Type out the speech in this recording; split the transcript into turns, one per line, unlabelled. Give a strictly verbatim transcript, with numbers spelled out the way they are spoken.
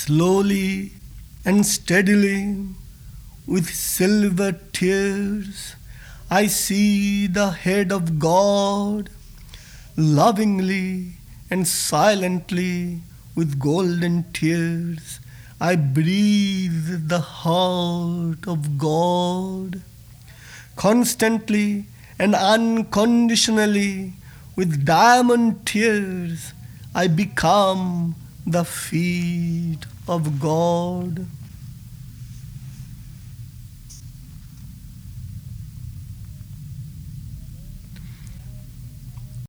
Slowly and steadily, with silver tears, I see the head of God. Lovingly and silently, with golden tears, I breathe the heart of God. Constantly and unconditionally, with diamond tears, I become the feet of God.